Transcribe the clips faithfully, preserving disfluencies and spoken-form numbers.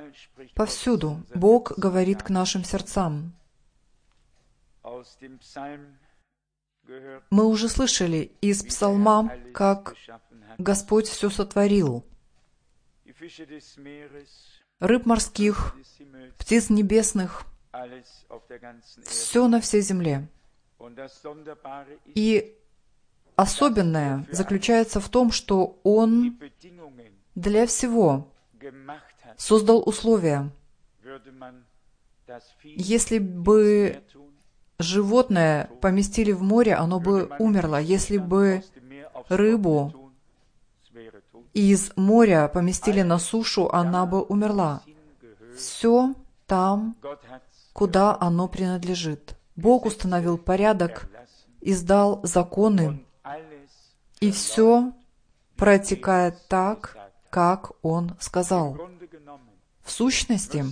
Повсюду Бог говорит к нашим сердцам. Мы уже слышали из Псалма, как Господь все сотворил. Рыб морских, птиц небесных, все на всей земле. И особенное заключается в том, что Он для всего создал условия. Если бы животное поместили в море, оно бы умерло. Если бы рыбу из моря поместили на сушу, она бы умерла. Все там, куда оно принадлежит. Бог установил порядок, издал законы, и все протекает так, как Он сказал. В сущности,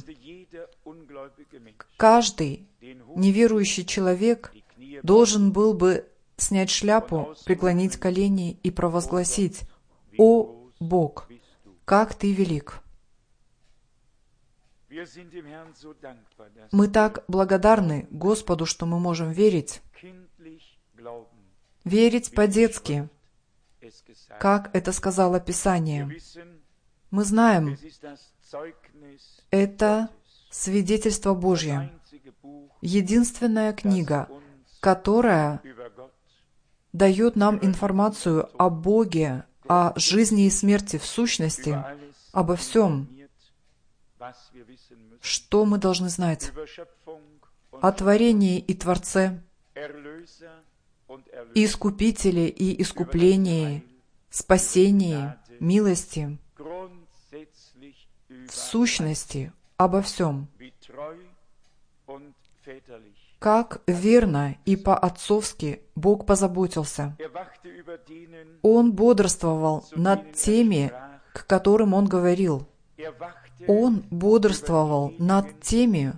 каждый неверующий человек должен был бы снять шляпу, преклонить колени и провозгласить: «О Бог, как Ты велик!» Мы так благодарны Господу, что мы можем верить, верить по-детски, как это сказало Писание. Мы знаем, это свидетельство Божье, единственная книга, которая дает нам информацию о Боге, о жизни и смерти в сущности, обо всем, что мы должны знать о творении и Творце, Искупителе и искуплении, спасении, милости, в сущности, обо всем. Как верно и по-отцовски Бог позаботился. Он бодрствовал над теми, к которым Он говорил. Он бодрствовал над теми,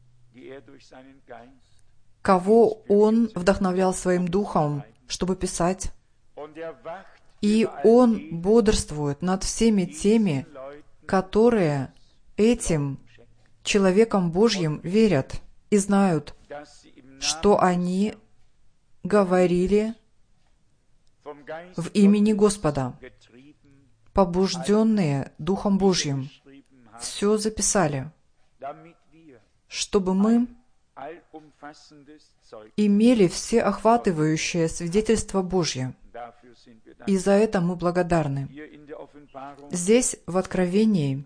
кого Он вдохновлял Своим Духом, чтобы писать. И Он бодрствует над всеми теми, которые этим человеком Божьим верят и знают, что они говорили в имени Господа, побужденные Духом Божьим, все записали, чтобы мы имели всеохватывающее свидетельство Божье. И за это мы благодарны. Здесь, в Откровении,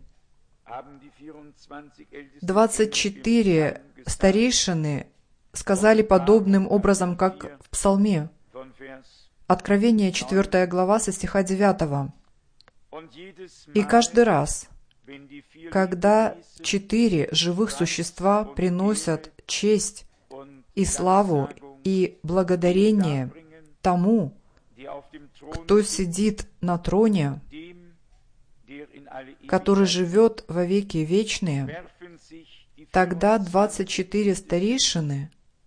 двадцать четыре старейшины сказали подобным образом, как в Псалме. Откровение, четвёртая глава, со стиха девятого. «И каждый раз, когда четыре живых существа приносят честь и славу и благодарение тому, кто сидит на троне, который живет во веки вечные, тогда двадцать четыре старейшины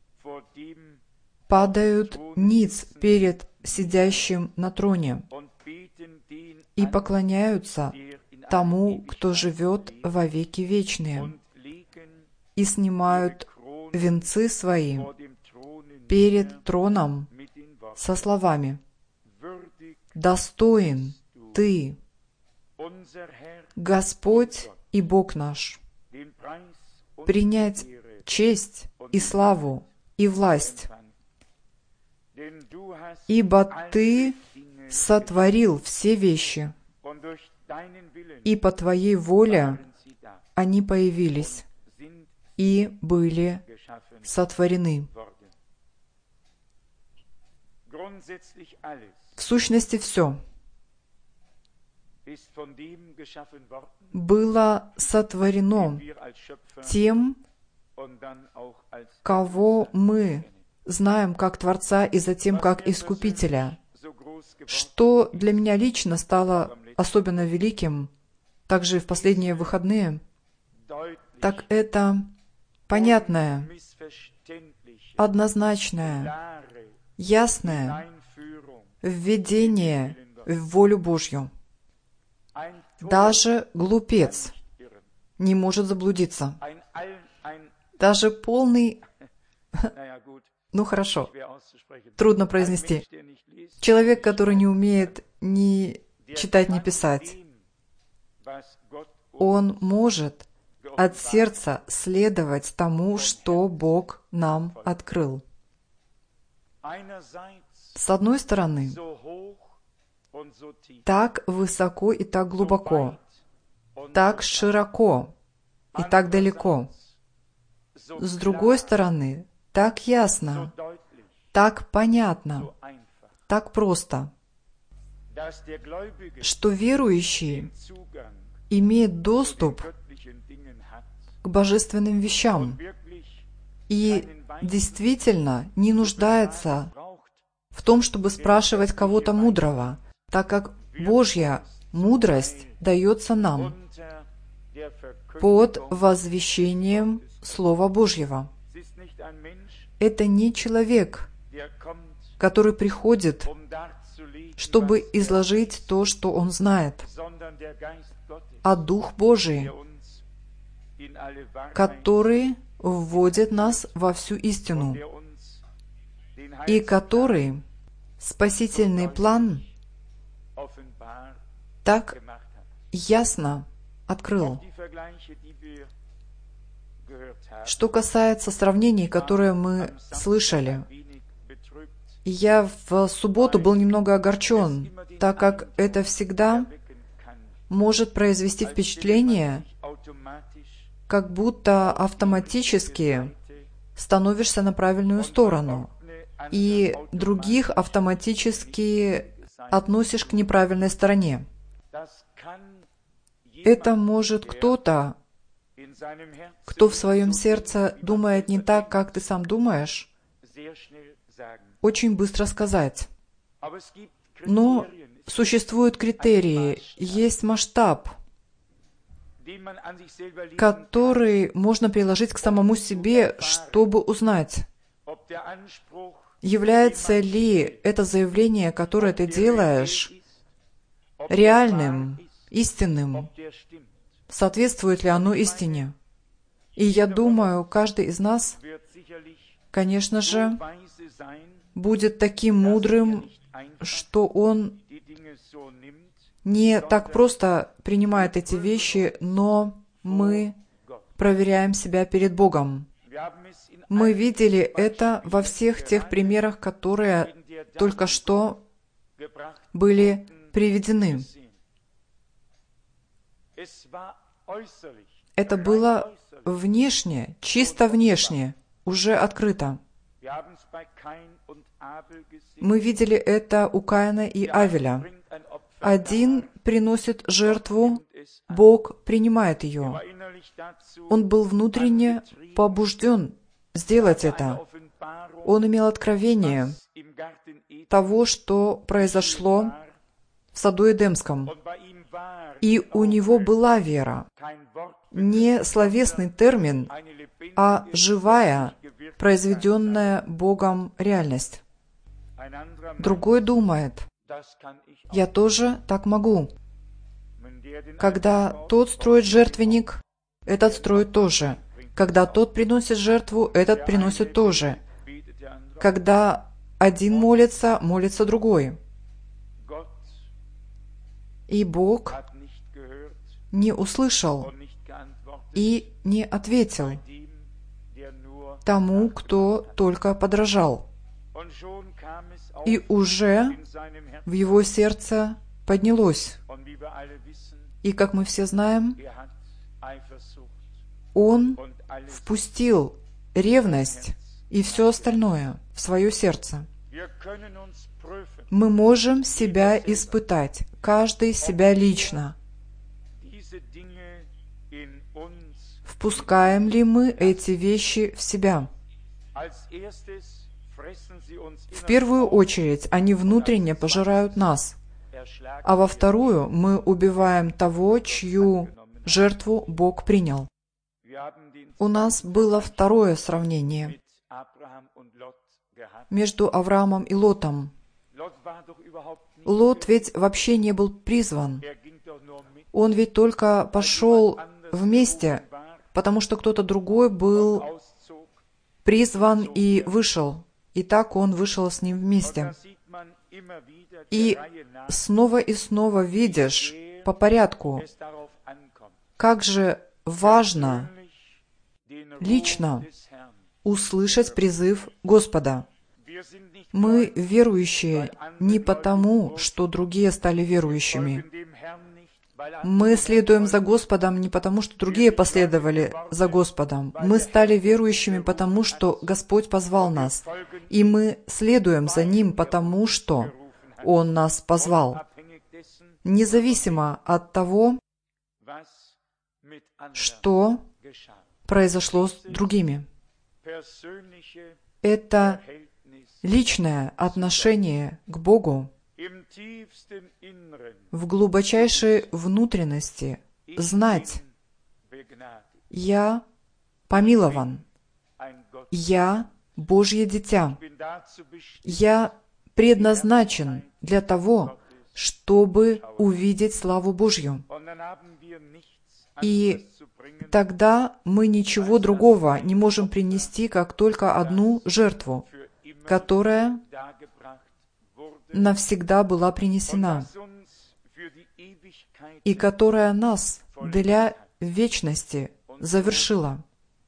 падают ниц перед сидящим на троне и поклоняются тому, кто живет во веки вечные, и снимают венцы свои перед троном со словами: «Достоин Ты, Господь и Бог наш, принять честь и славу и власть, ибо Ты сотворил все вещи, и по Твоей воле они появились и были сотворены». В сущности, все было сотворено тем, кого мы знаем как Творца и затем как Искупителя. Что для меня лично стало особенно великим, также и в последние выходные, так это понятное, однозначное, ясное введение в волю Божью. Даже глупец не может заблудиться. Даже полный... Ну хорошо, трудно произнести. Человек, который не умеет ни читать, ни писать, он может от сердца следовать тому, что Бог нам открыл. С одной стороны, так высоко и так глубоко, так широко и так далеко. С другой стороны, так ясно, так понятно, так просто, что верующий имеет доступ к божественным вещам и действительно не нуждается в том, чтобы спрашивать кого-то мудрого, так как Божья мудрость дается нам под возвещением Слова Божьего. Это не человек, который приходит, чтобы изложить то, что он знает, а Дух Божий, который вводит нас во всю истину, и который спасительный план так ясно открыл. Что касается сравнений, которые мы слышали, я в субботу был немного огорчен, так как это всегда может произвести впечатление, как будто автоматически становишься на правильную сторону, и других автоматически относишь к неправильной стороне. Это может кто-то, кто в своем сердце думает не так, как ты сам думаешь, очень быстро сказать. Но существуют критерии, есть масштаб, который можно приложить к самому себе, чтобы узнать, является ли это заявление, которое ты делаешь, реальным, истинным, соответствует ли оно истине. И я думаю, каждый из нас, конечно же, будет таким мудрым, что он не так просто принимает эти вещи, но мы проверяем себя перед Богом. Мы видели это во всех тех примерах, которые только что были приведены. Это было внешне, чисто внешне, уже открыто. Мы видели это у Каина и Авеля. Один приносит жертву, Бог принимает ее. Он был внутренне побужден сделать это. Он имел откровение того, что произошло в саду Эдемском. И у него была вера. Не словесный термин, а живая, произведенная Богом реальность. Другой думает, я тоже так могу. Когда тот строит жертвенник, этот строит тоже. Когда тот приносит жертву, этот приносит тоже. Когда один молится, молится другой. И Бог не услышал и не ответил тому, кто только подражал. И уже в его сердце поднялось. И, как мы все знаем, он впустил ревность и все остальное в свое сердце. Мы можем себя испытать, каждый себя лично. Впускаем ли мы эти вещи в себя? В первую очередь, они внутренне пожирают нас, а во вторую мы убиваем того, чью жертву Бог принял. У нас было второе сравнение между Авраамом и Лотом. Лот ведь вообще не был призван. Он ведь только пошел вместе, потому что кто-то другой был призван и вышел. И так он вышел с ним вместе. И снова и снова видишь по порядку, как же важно лично услышать призыв Господа. Мы верующие не потому, что другие стали верующими. Мы следуем за Господом не потому, что другие последовали за Господом. Мы стали верующими потому, что Господь позвал нас. И мы следуем за Ним потому, что Он нас позвал. Независимо от того, что произошло с другими. Это личное отношение к Богу в глубочайшей внутренности знать: «Я помилован, я Божье дитя, я предназначен для того, чтобы увидеть славу Божью». И тогда мы ничего другого не можем принести, как только одну жертву, которая навсегда была принесена, и которая нас для вечности завершила.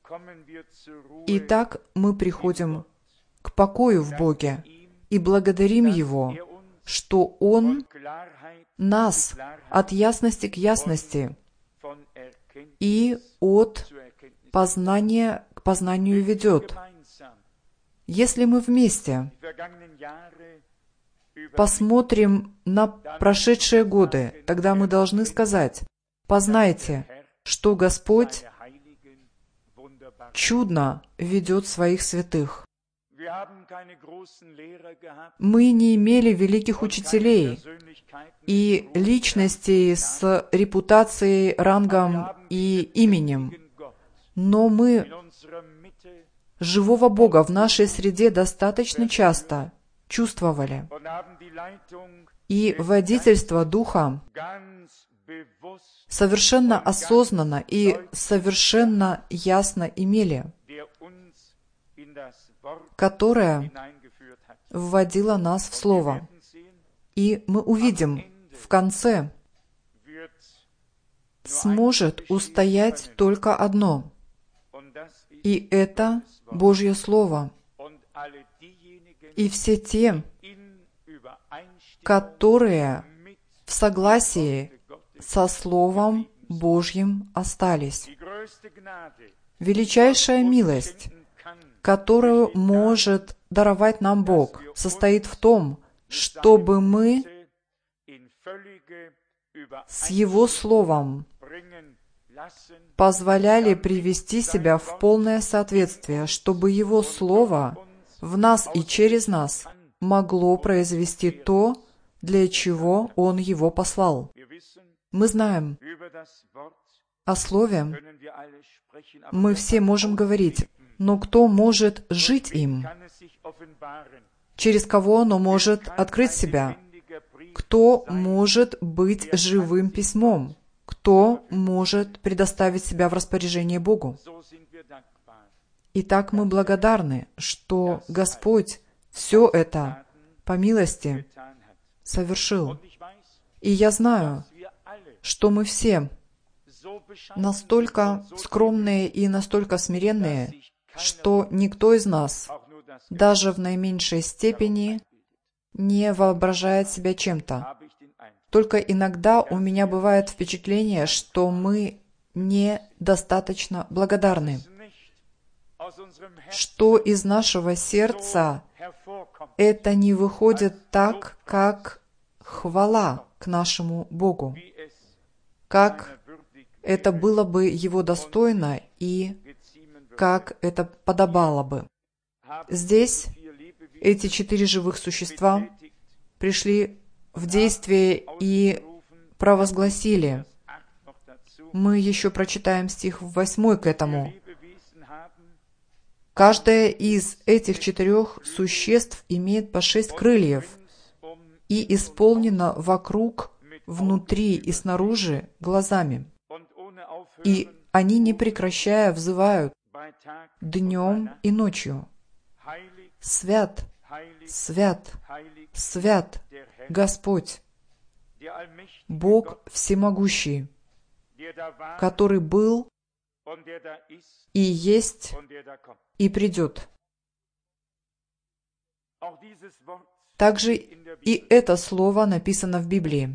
И так мы приходим к покою в Боге и благодарим Его, что Он нас от ясности к ясности и от познания к познанию ведет. Если мы вместе посмотрим на прошедшие годы, тогда мы должны сказать: «Познайте, что Господь чудно ведет своих святых». Мы не имели великих учителей и личностей с репутацией, рангом и именем, но мы живого Бога в нашей среде достаточно часто чувствовали, и водительство Духа совершенно осознанно и совершенно ясно имели, которое вводило нас в Слово. И мы увидим, в конце сможет устоять только одно, и это Божье Слово. И все те, которые в согласии со Словом Божьим остались. Величайшая милость, которую может даровать нам Бог, состоит в том, чтобы мы с Его Словом позволяли привести себя в полное соответствие, чтобы Его Слово в нас и через нас могло произвести то, для чего Он его послал. Мы знаем, о Слове мы все можем говорить, но кто может жить им? Через кого оно может открыть себя? Кто может быть живым письмом? Кто может предоставить себя в распоряжение Богу? Итак, мы благодарны, что Господь все это по милости совершил. И я знаю, что мы все настолько скромные и настолько смиренные, что никто из нас, даже в наименьшей степени, не воображает себя чем-то. Только иногда у меня бывает впечатление, что мы недостаточно благодарны, что из нашего сердца это не выходит так, как хвала к нашему Богу, как это было бы Его достойно и как это подобало бы. Здесь эти четыре живых существа пришли в действие и провозгласили. Мы еще прочитаем стих восьмой к этому. Каждое из этих четырех существ имеет по шесть крыльев и исполнено вокруг, внутри и снаружи глазами. и они, не прекращая, взывают днем и ночью: «Свят, свят, свят Господь, Бог всемогущий, который был и есть и придет». Также и это слово написано в Библии.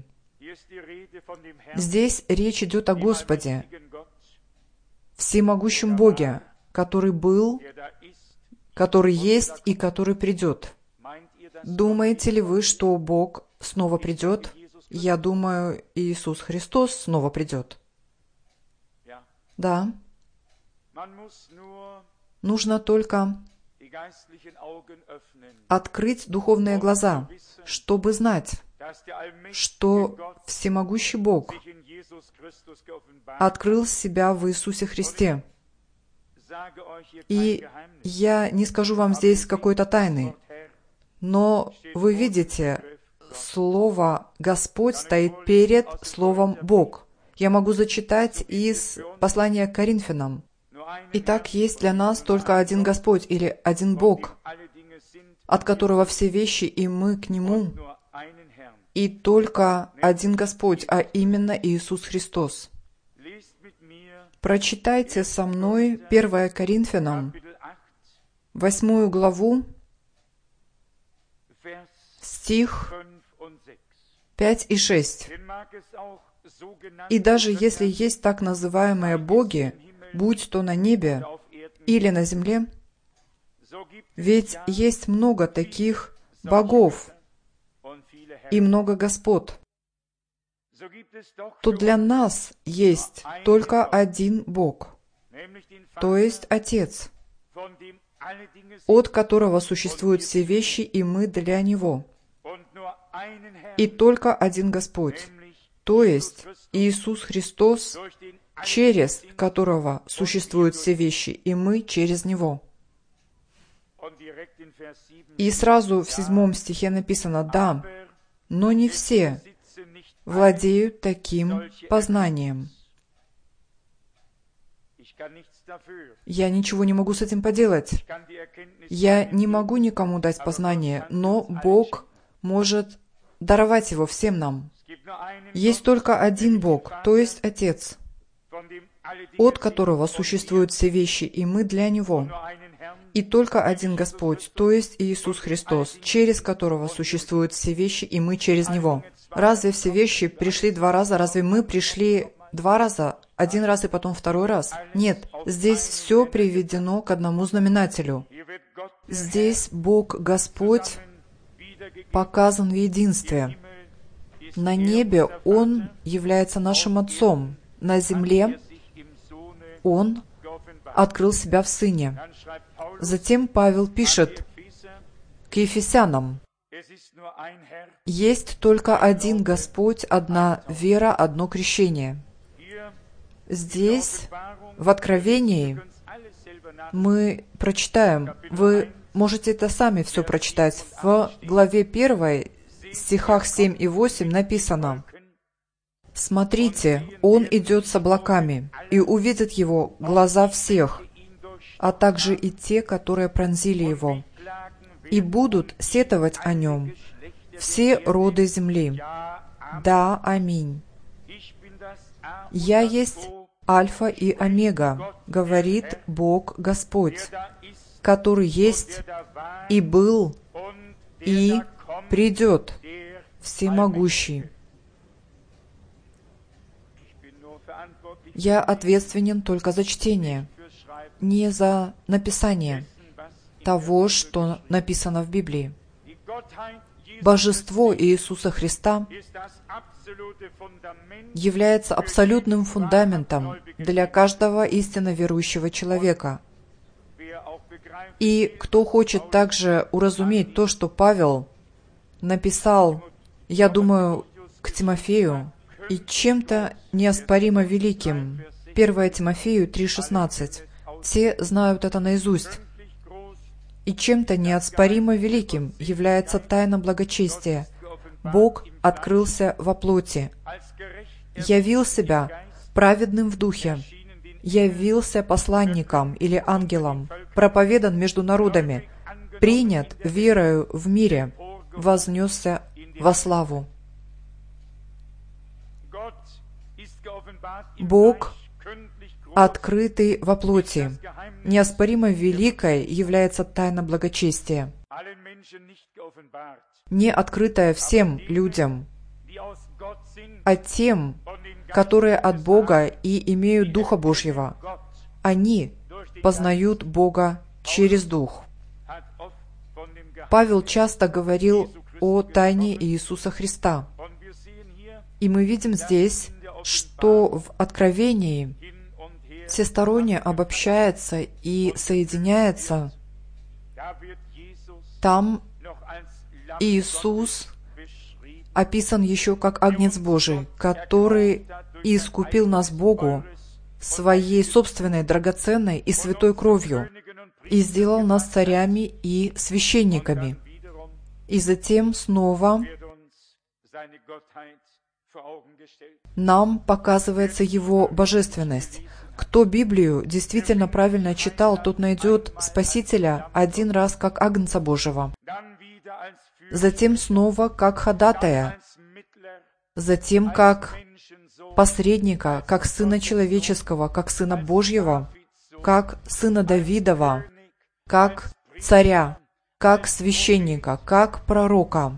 Здесь речь идет о Господе, всемогущем Боге, который был, который есть и который придет. Думаете ли вы, что Бог снова придет? Я думаю, Иисус Христос снова придет. Да. Нужно только открыть духовные глаза, чтобы знать, что всемогущий Бог открыл себя в Иисусе Христе. И я не скажу вам здесь какой-то тайны, но вы видите, слово «Господь» стоит перед словом «Бог». Я могу зачитать из послания к Коринфянам. «Итак, есть для нас только один Господь» или «один Бог, от которого все вещи, и мы к Нему, и только один Господь, а именно Иисус Христос». Прочитайте со мной первое Коринфянам, восьмую главу, стих пять и шесть. «И даже если есть так называемые боги, будь то на небе или на земле, ведь есть много таких богов и много господ, то для нас есть только один Бог, то есть Отец, от которого существуют все вещи, и мы для Него, и только один Господь, то есть Иисус Христос, через которого существуют все вещи, и мы через Него». И сразу в седьмом стихе написано: «Да, но не все владеют таким познанием». Я ничего не могу с этим поделать. Я не могу никому дать познание, но Бог может даровать его всем нам. Есть только один Бог, то есть Отец, от которого существуют все вещи, и мы для Него, и только один Господь, то есть Иисус Христос, через которого существуют все вещи, и мы через Него. Разве все вещи пришли два раза? Разве мы пришли два раза? Один раз и потом второй раз? Нет, здесь все приведено к одному знаменателю. Здесь Бог Господь показан в единстве. На небе Он является нашим Отцом, на земле Он открыл себя в Сыне. Затем Павел пишет к Ефесянам: «Есть только один Господь, одна вера, одно крещение». Здесь, в Откровении, мы прочитаем, вы можете это сами все прочитать, в главе первой, стихах семь и восемь написано: «Смотрите, Он идет с облаками, и увидят Его глаза всех, а также и те, которые пронзили Его, и будут сетовать о Нем все роды земли. Да, аминь. Я есть Альфа и Омега, говорит Бог Господь, который есть и был и придет, всемогущий». Я ответственен только за чтение, не за написание того, что написано в Библии. Божество Иисуса Христа является абсолютным фундаментом для каждого истинно верующего человека. И кто хочет также уразуметь то, что Павел написал, я думаю, к Тимофею, и чем-то неоспоримо великим, первое Тимофею три шестнадцать, те знают это наизусть. И чем-то неоспоримо великим является тайна благочестия. Бог открылся во плоти, явил себя праведным в духе, явился посланником или ангелом, проповедан между народами, принят верою в мире, вознесся во славу. Бог, открытый во плоти, неоспоримо великой является тайна благочестия, не открытая всем людям, а тем, которые от Бога и имеют Духа Божьего. Они познают Бога через Дух. Павел часто говорил о тайне Иисуса Христа. И мы видим здесь, что в Откровении всесторонне обобщается и соединяется. Там Иисус описан еще как Агнец Божий, который искупил нас Богу своей собственной драгоценной и святой кровью и сделал нас царями и священниками. И затем снова нам показывается Его божественность. Кто Библию действительно правильно читал, тот найдет Спасителя один раз как Агнца Божьего, затем снова как ходатая, затем как посредника, как Сына Человеческого, как Сына Божьего, как Сына Давидова, как царя, как священника, как пророка.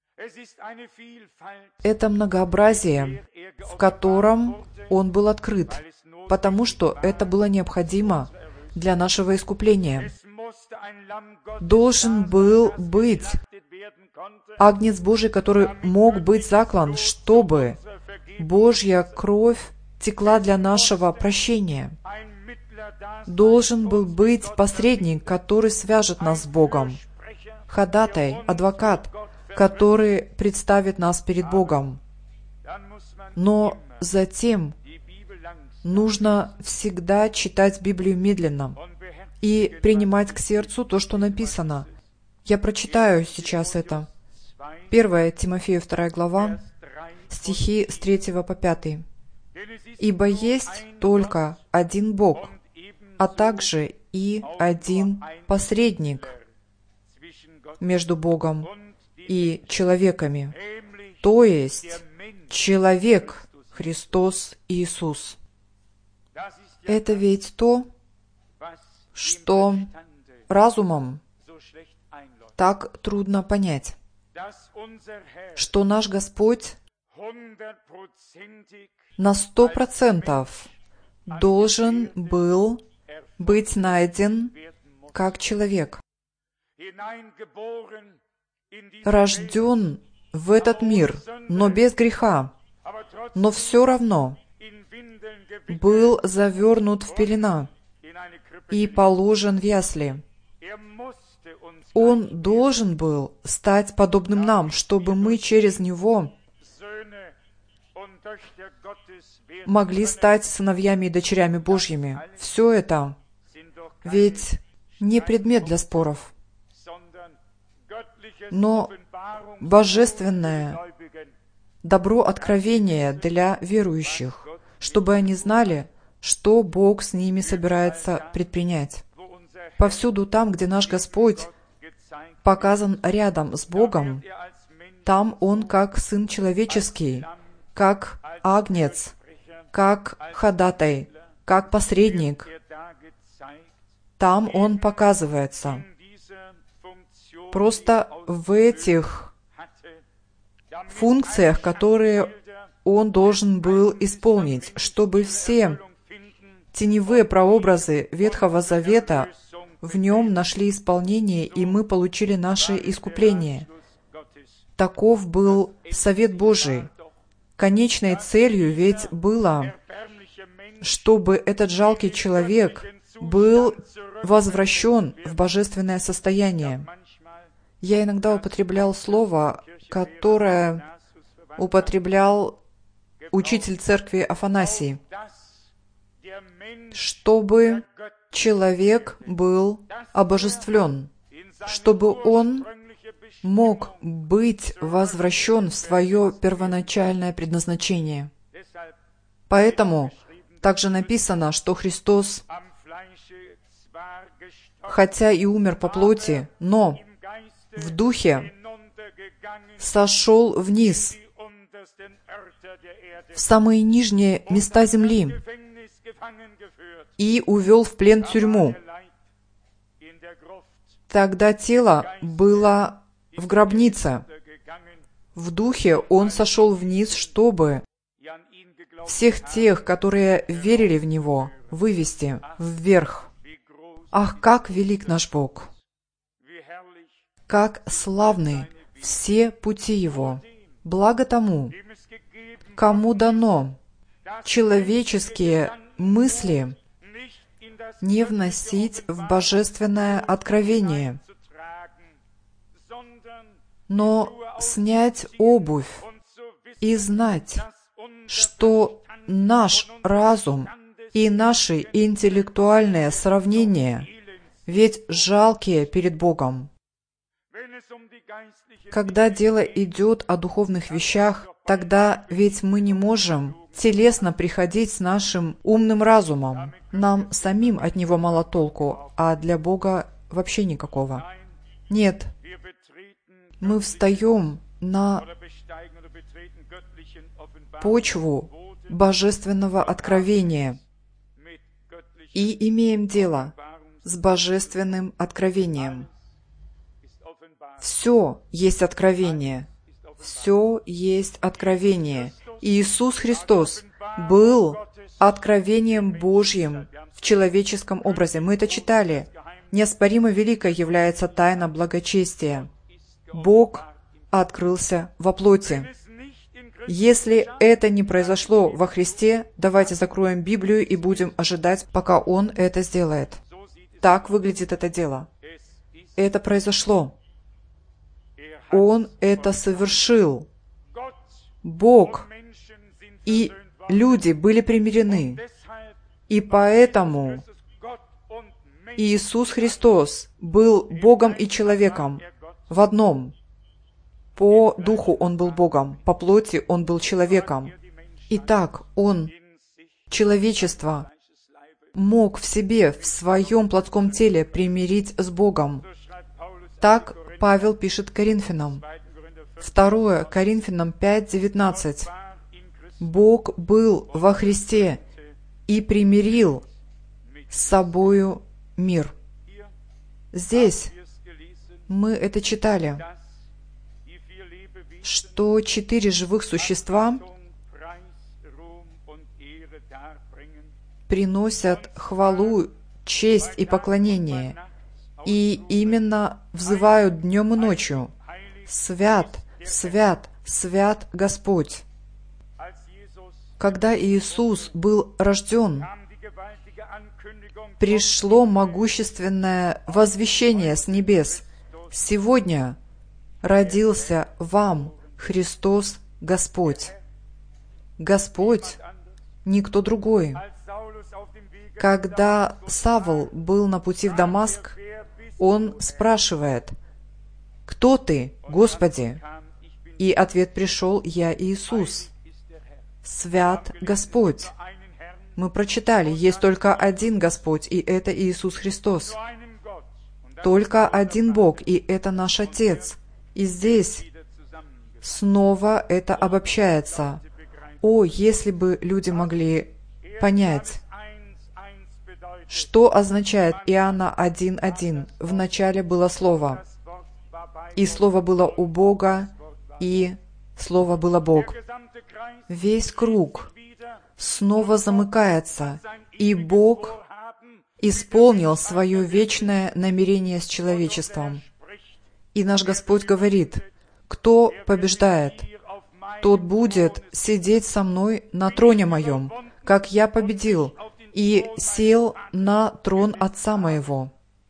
Это многообразие, в котором Он был открыт, потому что это было необходимо для нашего искупления. Должен был быть Агнец Божий, который мог быть заклан, чтобы Божья кровь текла для нашего прощения. Должен был быть посредник, который свяжет нас с Богом, ходатай, адвокат, который представит нас перед Богом. Но затем нужно всегда читать Библию медленно и принимать к сердцу то, что написано. Я прочитаю сейчас это. первое Тимофею вторая глава, стихи с третьего по пятый. «Ибо есть только один Бог, а также и один посредник между Богом и человеками, то есть человек Христос Иисус». Это ведь то, что разумом так трудно понять, что наш Господь на сто процентов должен был быть найден как человек, рожден в этот мир, но без греха, но все равно был завернут в пелена и положен в ясли. Он должен был стать подобным нам, чтобы мы через Него могли стать сыновьями и дочерями Божьими. Все это ведь не предмет для споров, но божественное добро откровения для верующих, чтобы они знали, что Бог с ними собирается предпринять. Повсюду там, где наш Господь показан рядом с Богом, там Он как Сын Человеческий, как Агнец, как ходатай, как посредник. Там Он показывается. Просто в этих функциях, которые Он должен был исполнить, чтобы все теневые прообразы Ветхого Завета в Нем нашли исполнение, и мы получили наше искупление. Таков был совет Божий. Конечной целью ведь было, чтобы этот жалкий человек был возвращен в божественное состояние. Я иногда употреблял слово, которое употреблял учитель церкви Афанасий, чтобы человек был обожествлен, чтобы он мог быть возвращен в свое первоначальное предназначение. Поэтому Также написано, что Христос, хотя и умер по плоти, но в духе сошел вниз, в самые нижние места земли и увел в плен тюрьму. Тогда тело было в гробнице. В духе Он сошел вниз, чтобы всех тех, которые верили в Него, вывести вверх. Ах, как велик наш Бог! Как славны все пути Его! Благо тому, кому дано человеческие мысли не вносить в божественное откровение, но снять обувь и знать, что наш разум и наши интеллектуальные сравнения ведь жалкие перед Богом. Когда дело идет о духовных вещах, тогда ведь мы не можем телесно приходить с нашим умным разумом. Нам самим от него мало толку, а для Бога вообще никакого. Нет, мы встаем на почву божественного откровения и имеем дело с божественным откровением. Все есть откровение. Все есть откровение. Иисус Христос был откровением Божьим в человеческом образе. Мы это читали. Неоспоримо великой является тайна благочестия. Бог открылся во плоти. Если это не произошло во Христе, давайте закроем Библию и будем ожидать, пока Он это сделает. Так выглядит это дело. Это произошло. Он это совершил. Бог и люди были примирены. И поэтому Иисус Христос был Богом и человеком в одном. По духу Он был Богом, по плоти Он был человеком. Итак, Он, человечество, мог в себе, в своем плотском теле примирить с Богом. Так Павел пишет Коринфянам. Второе Коринфянам пять девятнадцать. Бог был во Христе и примирил с собою мир. Здесь мы это читали, что четыре живых существа приносят хвалу, честь и поклонение, и именно взывают днем и ночью: «Свят, свят, свят Господь». Когда Иисус был рожден, пришло могущественное возвещение с небес: «Сегодня родился вам Христос Господь». Господь — никто другой. Когда Савл был на пути в Дамаск, он спрашивает: «Кто ты, Господи?» И ответ пришел: «Я Иисус». Свят Господь. Мы прочитали, есть только один Господь, и это Иисус Христос. Только один Бог, и это наш Отец. И здесь снова это обобщается. О, если бы люди могли понять, что означает Иоанна один один. В начале было Слово, и Слово было у Бога, и Слово было Бог. Весь круг снова замыкается, и Бог исполнил свое вечное намерение с человечеством. И наш Господь говорит: «Кто побеждает, тот будет сидеть со мной на троне моем, как я победил и сел на трон Отца моего».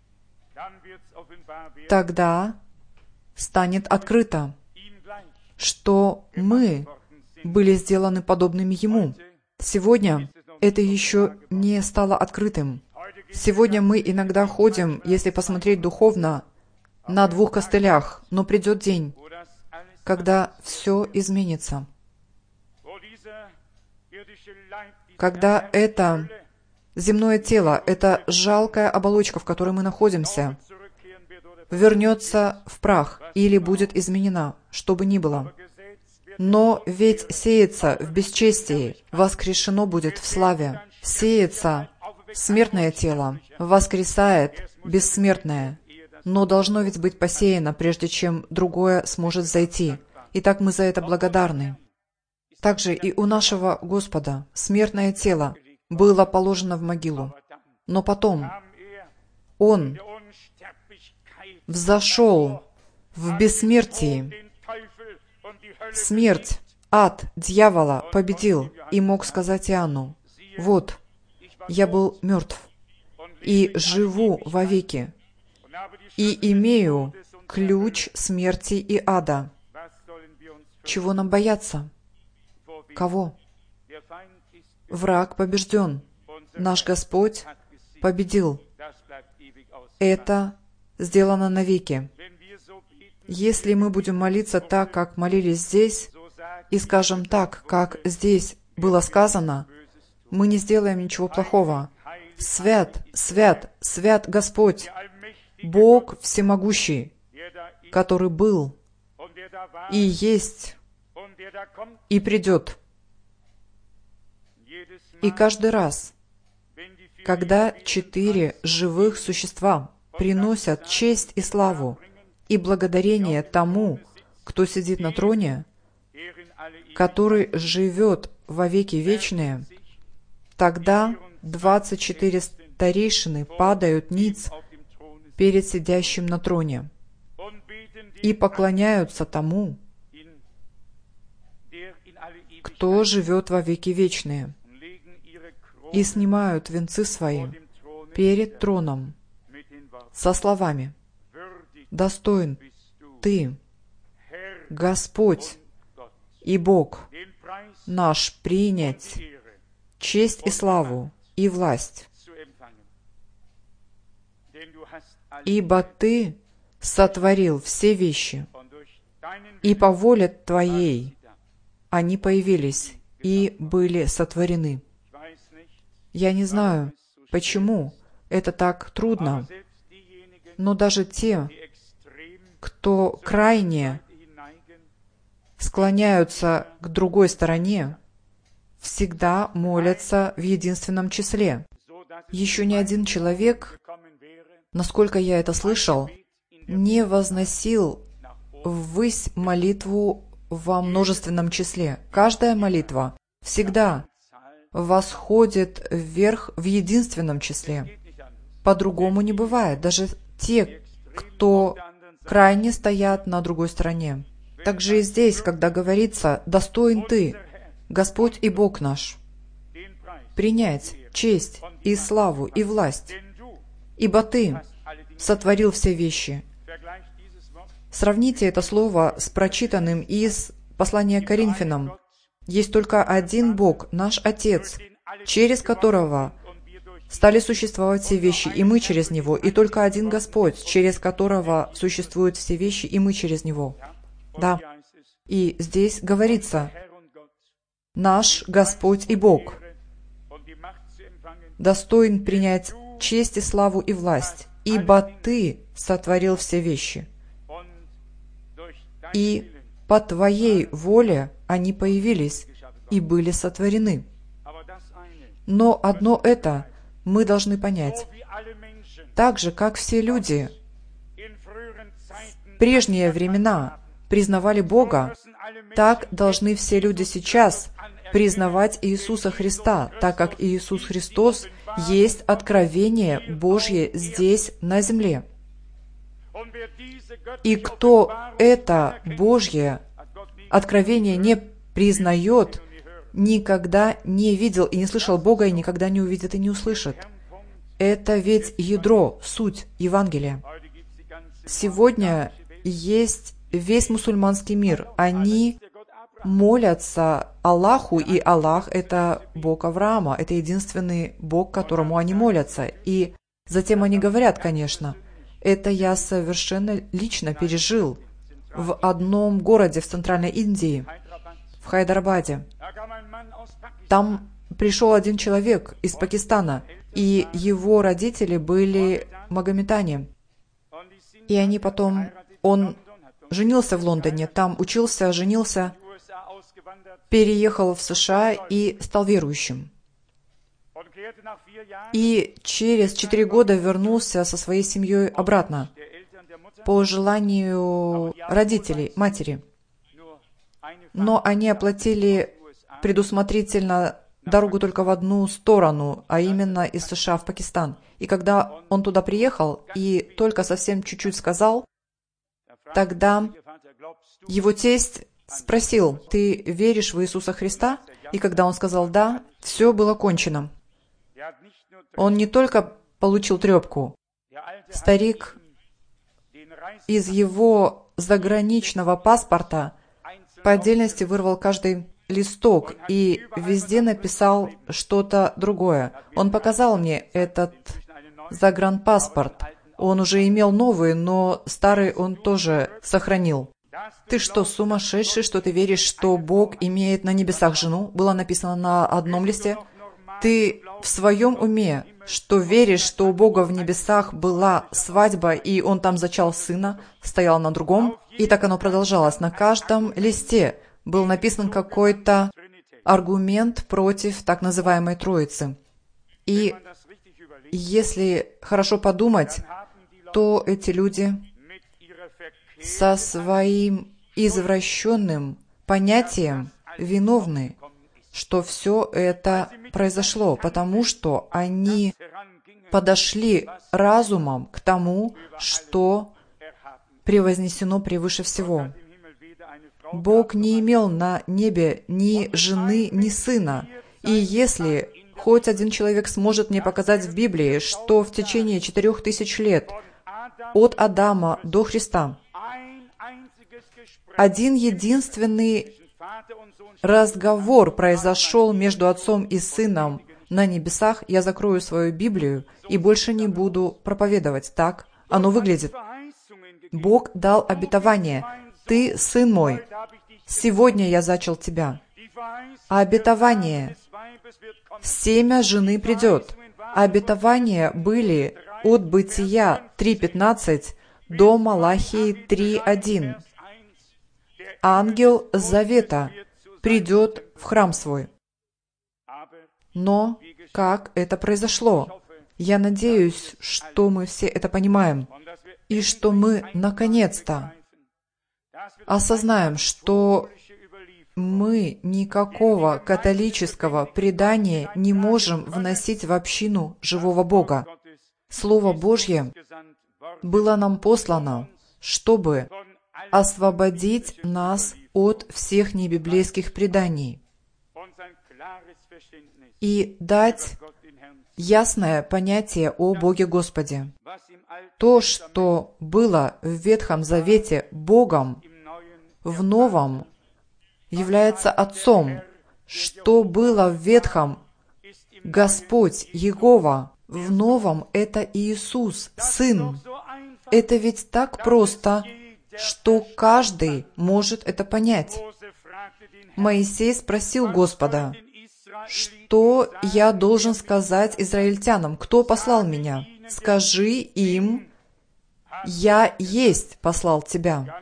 Тогда станет открыто, что мы были сделаны подобными Ему. Сегодня это еще не стало открытым. Сегодня мы иногда ходим, если посмотреть духовно, на двух костылях, но придет день, когда все изменится. когда это земное тело, это жалкая оболочка, в которой мы находимся, вернется в прах или будет изменена, что бы ни было. Но ведь сеется в бесчестии, воскрешено будет в славе. Сеется смертное тело, воскресает бессмертное. Но должно ведь быть посеяно, прежде чем другое сможет зайти. Итак, мы за это благодарны. Также и у нашего Господа смертное тело было положено в могилу. Но потом Он взошел в бессмертии. Смерть, ад, дьявола победил и мог сказать Иоанну: «Вот, я был мертв и живу вовеки, и имею ключ смерти и ада». Чего нам бояться? Кого? Враг побежден. Наш Господь победил. Это сделано навеки. Если мы будем молиться так, как молились здесь, и скажем так, как здесь было сказано, мы не сделаем ничего плохого. Свят, свят, свят Господь, Бог всемогущий, который был и есть, и придет. И каждый раз, когда четыре живых существа приносят честь и славу и благодарение тому, кто сидит на троне, который живет во веки вечные, тогда двадцать четыре старейшины падают ниц перед сидящим на троне и поклоняются тому, кто живет во веки вечные, и снимают венцы свои перед троном со словами: «Достоин Ты, Господь и Бог наш, принять честь и славу и власть, ибо Ты сотворил все вещи, и по воле Твоей они появились и были сотворены». Я не знаю, почему это так трудно, но даже те, кто крайне склоняются к другой стороне, всегда молятся в единственном числе. Еще ни один человек, насколько я это слышал, не возносил ввысь молитву во множественном числе. Каждая молитва всегда восходит вверх в единственном числе. По-другому не бывает. Даже те, кто крайне стоят на другой стороне. Также и здесь, когда говорится: «Достоин Ты, Господь и Бог наш, принять честь и славу и власть, ибо Ты сотворил все вещи». Сравните это слово с прочитанным из послания к Коринфянам. Есть только один Бог, наш Отец, через которого стали существовать все вещи, и мы через Него, и только один Господь, через которого существуют все вещи, и мы через Него. Да. И здесь говорится: «Наш Господь и Бог достоин принять честь и славу и власть, ибо Ты сотворил все вещи, и по Твоей воле они появились и были сотворены». Но одно это мы должны понять. Так же, как все люди в прежние времена признавали Бога, так должны все люди сейчас признавать Иисуса Христа, так как Иисус Христос есть откровение Божье здесь, на земле. И кто это Божье откровение не признает, никогда не видел и не слышал Бога, и никогда не увидит и не услышит. Это ведь ядро, суть Евангелия. Сегодня есть весь мусульманский мир. Они молятся Аллаху, и Аллах — это Бог Авраама, это единственный Бог, которому они молятся. И затем они говорят, конечно, это я совершенно лично пережил в одном городе в Центральной Индии, в Хайдарабаде. Там пришел один человек из Пакистана, и его родители были магометане. И они потом... Он женился в Лондоне, там учился, женился, переехал в США и стал верующим. И через четыре года вернулся со своей семьей обратно, по желанию родителей, матери. Но они оплатили предусмотрительно дорогу только в одну сторону, а именно из США в Пакистан. И когда он туда приехал и только совсем чуть-чуть сказал, тогда его тесть спросил: «Ты веришь в Иисуса Христа?» И когда он сказал «да», все было кончено. Он не только получил трепку, старик из его заграничного паспорта по отдельности вырвал каждый листок и везде написал что-то другое. Он показал мне этот загранпаспорт. Он уже имел новый, но старый он тоже сохранил. «Ты что, сумасшедший, что ты веришь, что Бог имеет на небесах жену?» Было написано на одном листе. «Ты в своем уме, что веришь, что у Бога в небесах была свадьба, и Он там зачал сына?» Стоял на другом. И так оно продолжалось. На каждом листе был написан какой-то аргумент против так называемой Троицы. И если хорошо подумать, то эти люди со своим извращенным понятием виновны, что все это произошло, потому что они подошли разумом к тому, что превознесено превыше всего. Бог не имел на небе ни жены, ни сына. И если хоть один человек сможет мне показать в Библии, что в течение четырех тысяч лет от Адама до Христа один единственный разговор произошел между отцом и сыном на небесах, я закрою свою Библию и больше не буду проповедовать. Так оно выглядит. Бог дал обетование. «Ты, сын мой, сегодня я зачал тебя». А обетование «семя жены придет». Обетования были от Бытия три пятнадцать до Малахии три один. Ангел Завета придет в храм свой. Но как это произошло? Я надеюсь, что мы все это понимаем, и что мы, наконец-то, осознаем, что мы никакого католического предания не можем вносить в общину живого Бога. Слово Божье было нам послано, чтобы освободить нас от всех небиблейских преданий и дать ясное понятие о Боге Господе. То, что было в Ветхом Завете Богом, в Новом является Отцом. Что было в Ветхом Господь, Иегова, в Новом это Иисус, Сын. Это ведь так просто, что каждый может это понять. Моисей спросил Господа: «Что я должен сказать израильтянам? Кто послал меня? Скажи им, я есть послал тебя».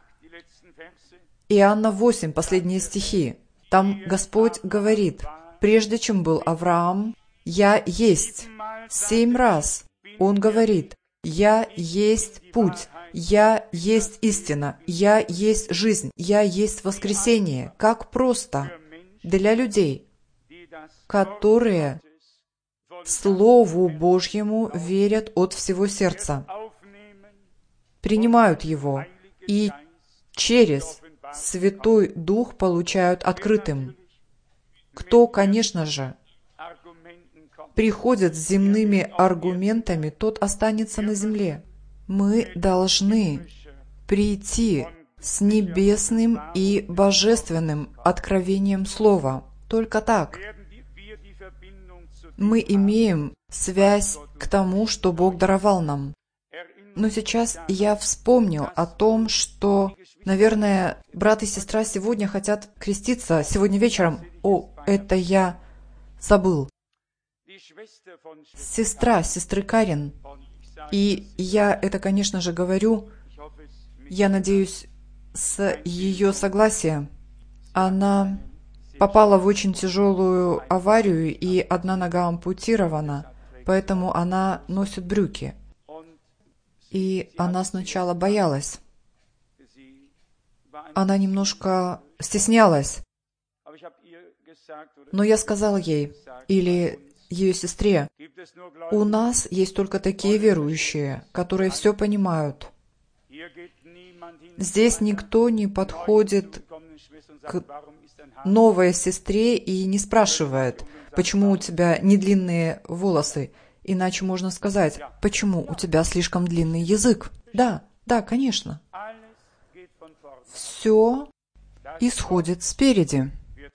Иоанна восемь, последние стихи. Там Господь говорит: «Прежде чем был Авраам, я есть». Семь раз Он говорит: «Я есть путь, я есть истина, я есть жизнь, я есть воскресение». Как просто для людей, которые Слову Божьему верят от всего сердца, принимают его и через Святой Дух получают открытым. Кто, конечно же, приходит с земными аргументами, тот останется на земле. Мы должны прийти с небесным и божественным откровением Слова. Только так мы имеем связь к тому, что Бог даровал нам. Но сейчас я вспомнил о том, что, наверное, брат и сестра сегодня хотят креститься, сегодня вечером. О, это я забыл. Сестра, сестры Карен, и я это, конечно же, говорю, я надеюсь, с ее согласия, она попала в очень тяжелую аварию, и одна нога ампутирована, поэтому она носит брюки. И она сначала боялась. Она немножко стеснялась. Но я сказал ей, или ее сестре, у нас есть только такие верующие, которые все понимают. Здесь никто не подходит к новой сестре и не спрашивает, почему у тебя не длинные волосы. Иначе можно сказать, почему у тебя слишком длинный язык. Да, да, конечно. Все исходит спереди.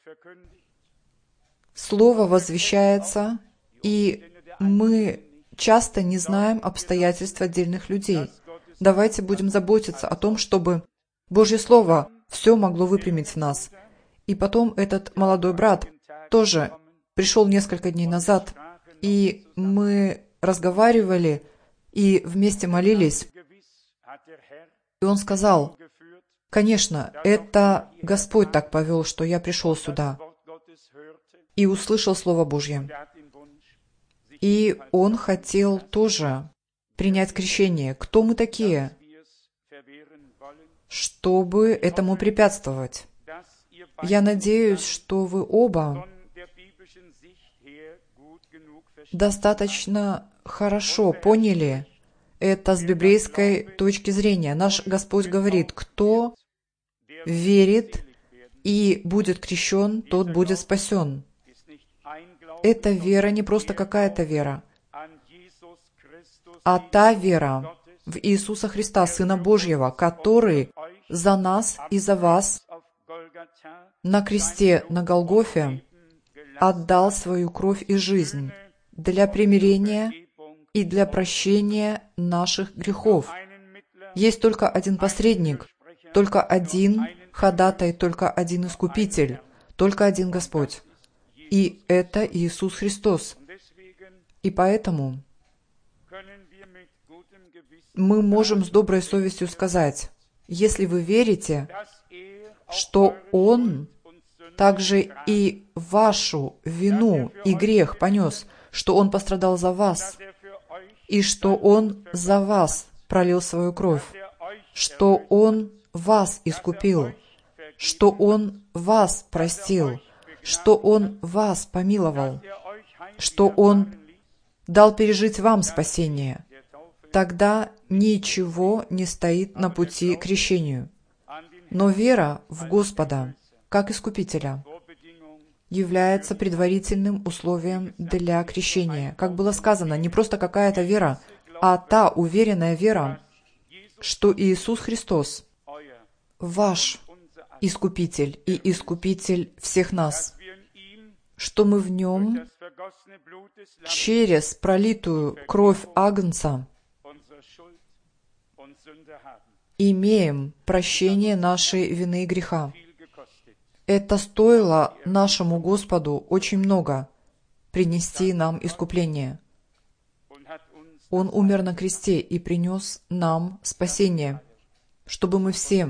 Слово возвещается, и мы часто не знаем обстоятельств отдельных людей. Давайте будем заботиться о том, чтобы Божье Слово все могло выпрямить нас. И потом этот молодой брат тоже пришел несколько дней назад, и мы разговаривали и вместе молились. И он сказал, конечно, это Господь так повел, что я пришел сюда и услышал Слово Божье. И он хотел тоже принять крещение. Кто мы такие, чтобы этому препятствовать? Я надеюсь, что вы оба достаточно хорошо поняли это с библейской точки зрения. Наш Господь говорит, кто верит и будет крещен, тот будет спасен. Эта вера не просто какая-то вера, а та вера в Иисуса Христа, Сына Божьего, который за нас и за вас на кресте на Голгофе отдал свою кровь и жизнь для примирения и для прощения наших грехов. Есть только один посредник, только один ходатай, только один искупитель, только один Господь. И это Иисус Христос. И поэтому мы можем с доброй совестью сказать, если вы верите, что Он также и вашу вину и грех понес, что Он пострадал за вас, и что Он за вас пролил свою кровь, что Он вас искупил, что Он вас простил, что Он вас помиловал, что Он дал пережить вам спасение, тогда ничего не стоит на пути к крещению. Но вера в Господа, как Искупителя, является предварительным условием для крещения. Как было сказано, не просто какая-то вера, а та уверенная вера, что Иисус Христос ваш Искупитель и Искупитель всех нас, что мы в Нем через пролитую кровь Агнца имеем прощение нашей вины и греха. Это стоило нашему Господу очень много принести нам искупление. Он умер на кресте и принес нам спасение, чтобы мы все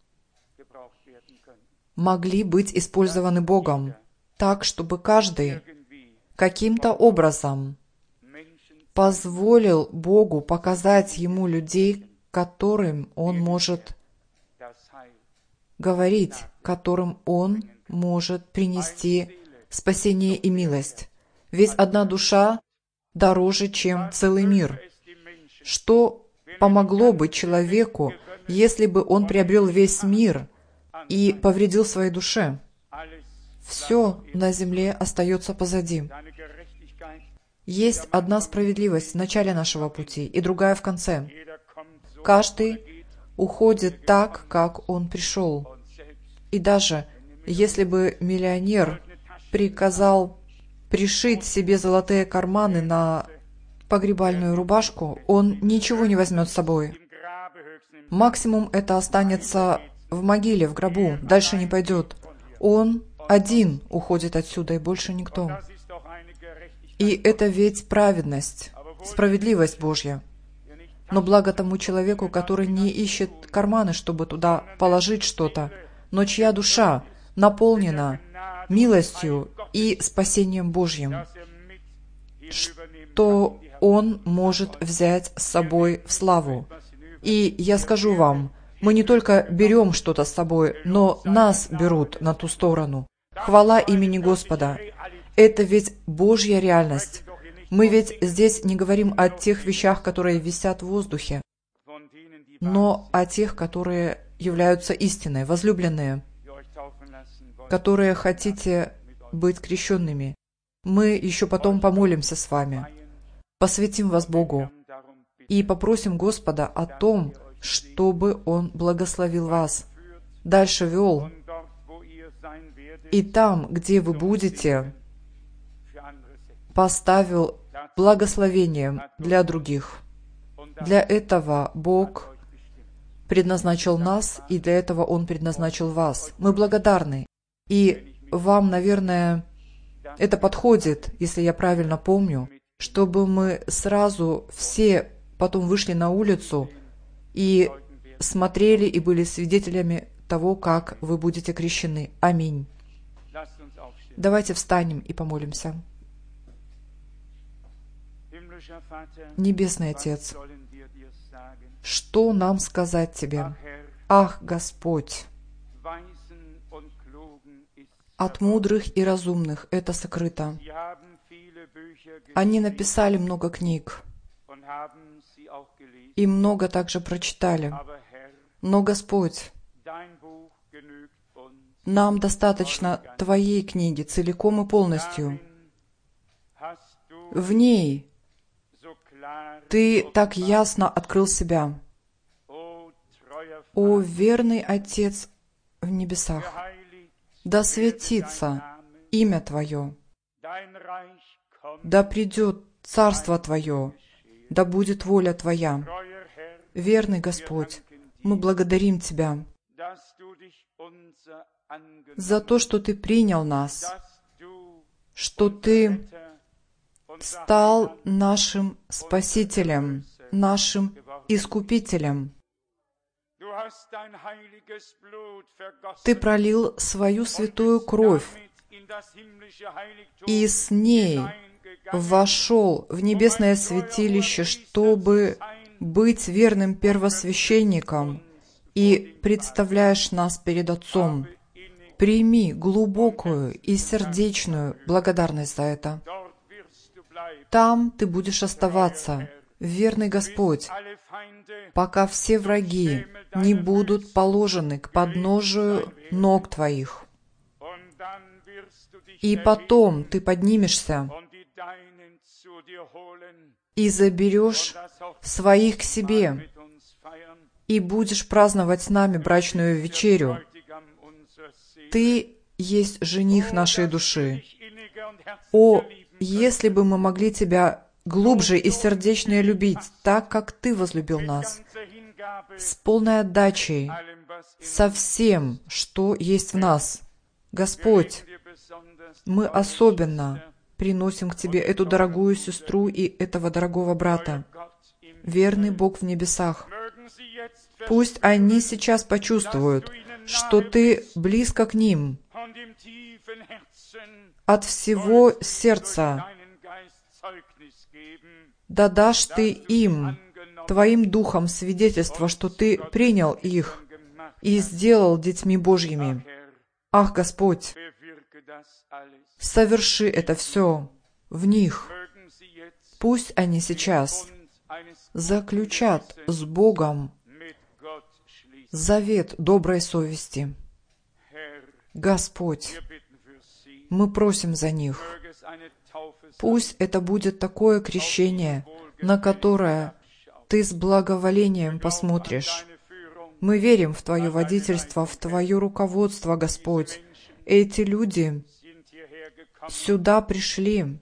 могли быть использованы Богом так, чтобы каждый каким-то образом позволил Богу показать Ему людей, которым Он может говорить, которым Он может принести спасение и милость. Ведь одна душа дороже, чем целый мир. Что помогло бы человеку, если бы он приобрел весь мир и повредил своей душе? Все на земле остается позади. Есть одна справедливость в начале нашего пути и другая в конце. Каждый уходит так, как он пришел. И даже если бы миллионер приказал пришить себе золотые карманы на погребальную рубашку, он ничего не возьмет с собой. Максимум это останется в могиле, в гробу, дальше не пойдет. Он один уходит отсюда, и больше никто. И это ведь праведность, справедливость Божья. Но благо тому человеку, который не ищет карманы, чтобы туда положить что-то, но чья душа наполнена милостью и спасением Божьим, что он может взять с собой в славу. И я скажу вам, мы не только берем что-то с собой, но нас берут на ту сторону. Хвала имени Господа. Это ведь Божья реальность. Мы ведь здесь не говорим о тех вещах, которые висят в воздухе, но о тех, которые являются истиной, возлюбленные, которые хотите быть крещенными. Мы еще потом помолимся с вами, посвятим вас Богу и попросим Господа о том, чтобы Он благословил вас, дальше вел, и там, где вы будете, поставил благословением для других. Для этого Бог предназначил нас, и для этого Он предназначил вас. Мы благодарны. И вам, наверное, это подходит, если я правильно помню, чтобы мы сразу все потом вышли на улицу и смотрели и были свидетелями того, как вы будете крещены. Аминь. Давайте встанем и помолимся. Небесный Отец, что нам сказать Тебе? Ах, Господь! От мудрых и разумных это сокрыто. Они написали много книг и много также прочитали. Но, Господь, нам достаточно Твоей книги целиком и полностью. В ней Ты так ясно открыл себя. О, верный Отец в небесах, да светится имя Твое, да придет Царство Твое, да будет воля Твоя. Верный Господь, мы благодарим Тебя за то, что Ты принял нас, что Ты стал нашим Спасителем, нашим Искупителем. Ты пролил свою святую кровь, и с ней вошел в небесное святилище, чтобы быть верным первосвященником, и представляешь нас перед Отцом. Прими глубокую и сердечную благодарность за это. Там ты будешь оставаться, верный Господь, пока все враги не будут положены к подножию ног Твоих. И потом ты поднимешься и заберешь своих к себе, и будешь праздновать с нами брачную вечерю. Ты есть жених нашей души. О, если бы мы могли Тебя глубже и сердечнее любить, так, как Ты возлюбил нас, с полной отдачей, со всем, что есть в нас. Господь, мы особенно приносим к Тебе эту дорогую сестру и этого дорогого брата, верный Бог в небесах. Пусть они сейчас почувствуют, что Ты близко к ним, от всего сердца. Да дашь Ты им, Твоим Духом, свидетельство, что Ты принял их и сделал детьми Божьими. Ах, Господь, соверши это все в них. Пусть они сейчас заключат с Богом завет доброй совести. Господь, мы просим за них. Пусть это будет такое крещение, на которое Ты с благоволением посмотришь. Мы верим в Твое водительство, в Твое руководство, Господь. Эти люди сюда пришли,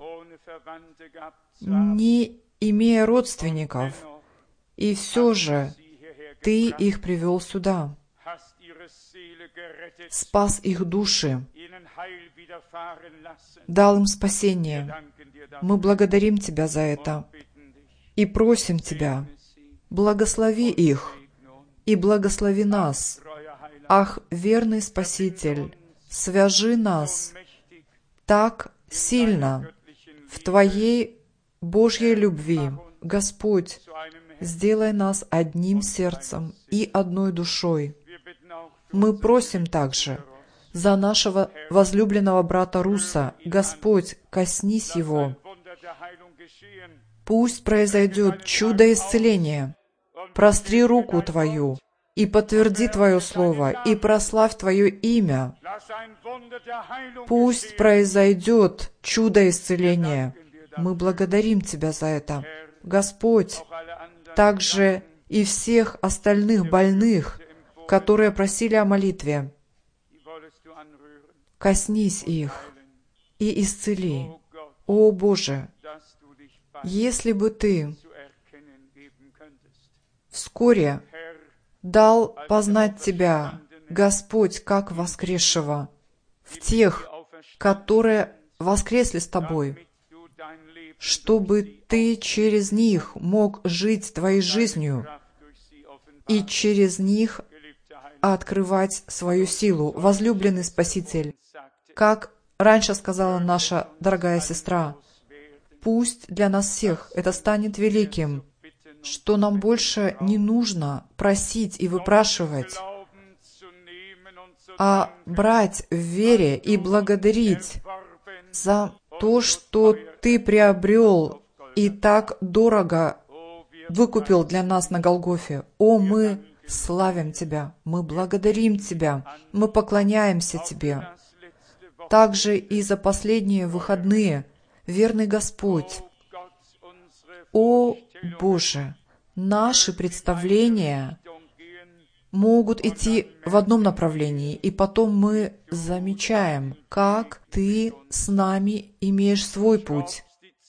не имея родственников, и все же Ты их привел сюда, спас их души, дал им спасение. Мы благодарим Тебя за это и просим Тебя, благослови их и благослови нас. Ах, верный Спаситель, свяжи нас так сильно в Твоей Божьей любви. Господь, сделай нас одним сердцем и одной душой. Мы просим также за нашего возлюбленного брата Руса. Господь, коснись его. Пусть произойдет чудо исцеления. Простри руку Твою и подтверди Твое Слово, и прославь Твое имя. Пусть произойдет чудо исцеления. Мы благодарим Тебя за это. Господь, также и всех остальных больных, которые просили о молитве, коснись их и исцели. О Боже, если бы Ты вскоре дал познать Тебя, Господь, как воскресшего, в тех, которые воскресли с Тобой, чтобы Ты через них мог жить Твоей жизнью и через них открывать свою силу. Возлюбленный Спаситель, как раньше сказала наша дорогая сестра, пусть для нас всех это станет великим, что нам больше не нужно просить и выпрашивать, а брать в вере и благодарить за то, что Ты приобрел и так дорого выкупил для нас на Голгофе. О, мы славим Тебя, мы благодарим Тебя, мы поклоняемся Тебе. Также и за последние выходные, верный Господь. О, Боже, наши представления могут идти в одном направлении, и потом мы замечаем, как Ты с нами имеешь свой путь.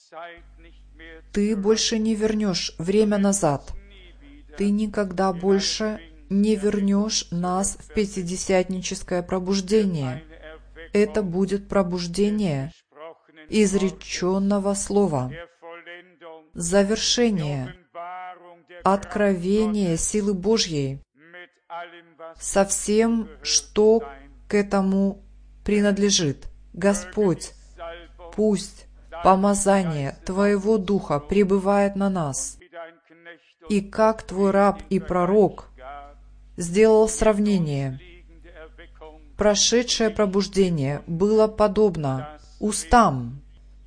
Ты больше не вернешь время назад. Ты никогда больше не вернешь нас в пятидесятническое пробуждение. Это будет пробуждение изреченного слова, завершение, откровение силы Божьей, со всем, что к этому принадлежит. Господь, пусть помазание Твоего Духа пребывает на нас. И как Твой раб и пророк сделал сравнение, прошедшее пробуждение было подобно устам,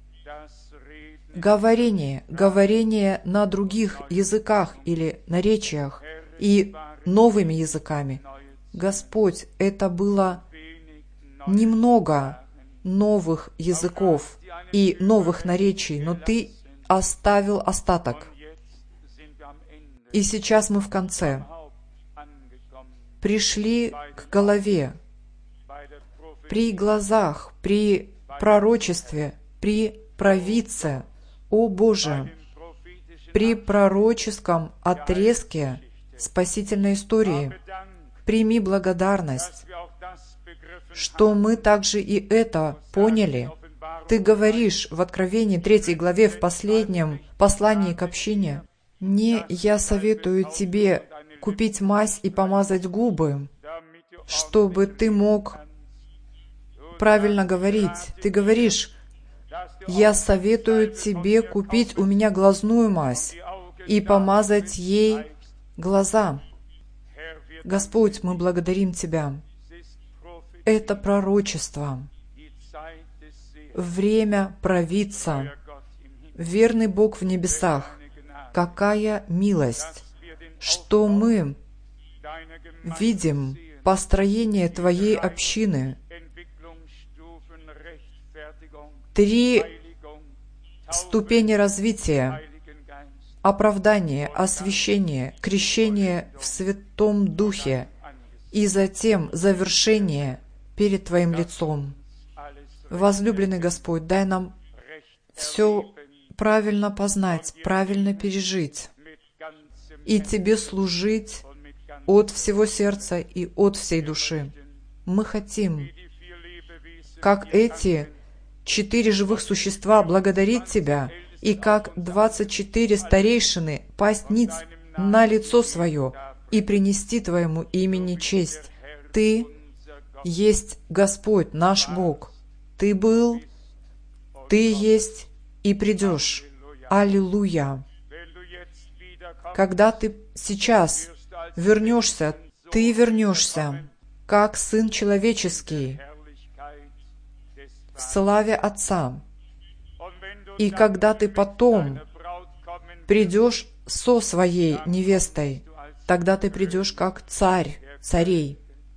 говорение, говорение на других языках или наречиях и новыми языками. Господь, это было немного новых языков и новых наречий, но Ты оставил остаток. И сейчас мы в конце. Пришли к голове, при глазах, при пророчестве, при провидце. О Боже, при пророческом отрезке спасительной истории. Прими благодарность, что мы также и это поняли. Ты говоришь в Откровении третьей главе в последнем послании к общине: «Не я советую тебе купить мазь и помазать губы, чтобы ты мог правильно говорить». Ты говоришь: «Я советую тебе купить у меня глазную мазь и помазать ей глаза». Господь, мы благодарим Тебя. Это пророчество, время провидца, верный Бог в небесах. Какая милость, что мы видим построение Твоей общины. Три ступени развития: оправдание, освящение, крещение в Святом Духе и затем завершение перед Твоим лицом. Возлюбленный Господь, дай нам все правильно познать, правильно пережить и Тебе служить от всего сердца и от всей души. Мы хотим, как эти четыре живых существа благодарить Тебя, и как двадцать четыре старейшины пасть ниц на лицо свое и принести Твоему имени честь. Ты есть Господь, наш Бог. Ты был, Ты есть и придешь. Аллилуйя! Когда Ты сейчас вернешься, Ты вернешься, как Сын Человеческий, в славе Отца. И когда Ты потом придешь со Своей невестой, тогда Ты придешь как Царь царей,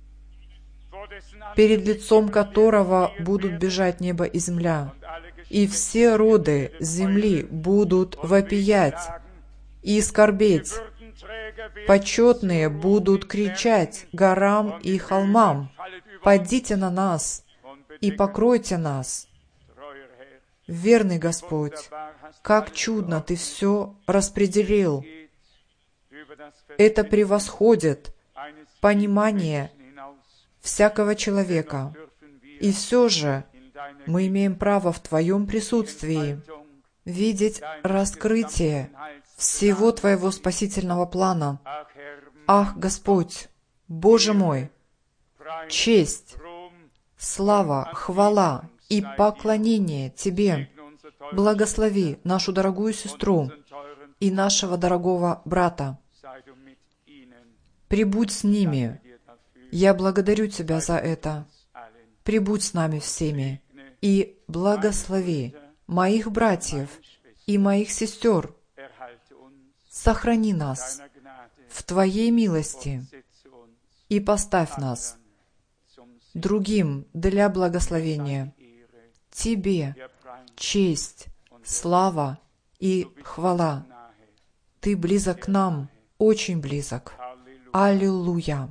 перед лицом которого будут бежать небо и земля, и все роды земли будут вопиять и скорбеть. Почетные будут кричать горам и холмам: «Падите на нас и покройте нас». Верный Господь, как чудно Ты все распределил. Это превосходит понимание всякого человека. И все же мы имеем право в Твоем присутствии видеть раскрытие всего Твоего спасительного плана. Ах, Господь, Боже мой, честь, слава, хвала и поклонение Тебе. Благослови нашу дорогую сестру и нашего дорогого брата. Прибудь с ними. Я благодарю Тебя за это. Прибудь с нами всеми и благослови моих братьев и моих сестер. Сохрани нас в Твоей милости и поставь нас другим для благословения. Тебе честь, слава и хвала. Ты близок к нам, очень близок. Аллилуйя!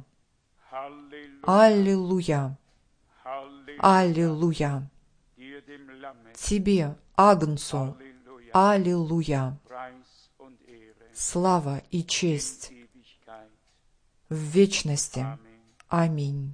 Аллилуйя! Аллилуйя! Тебе, Агнцу, аллилуйя! Слава и честь в вечности. Аминь.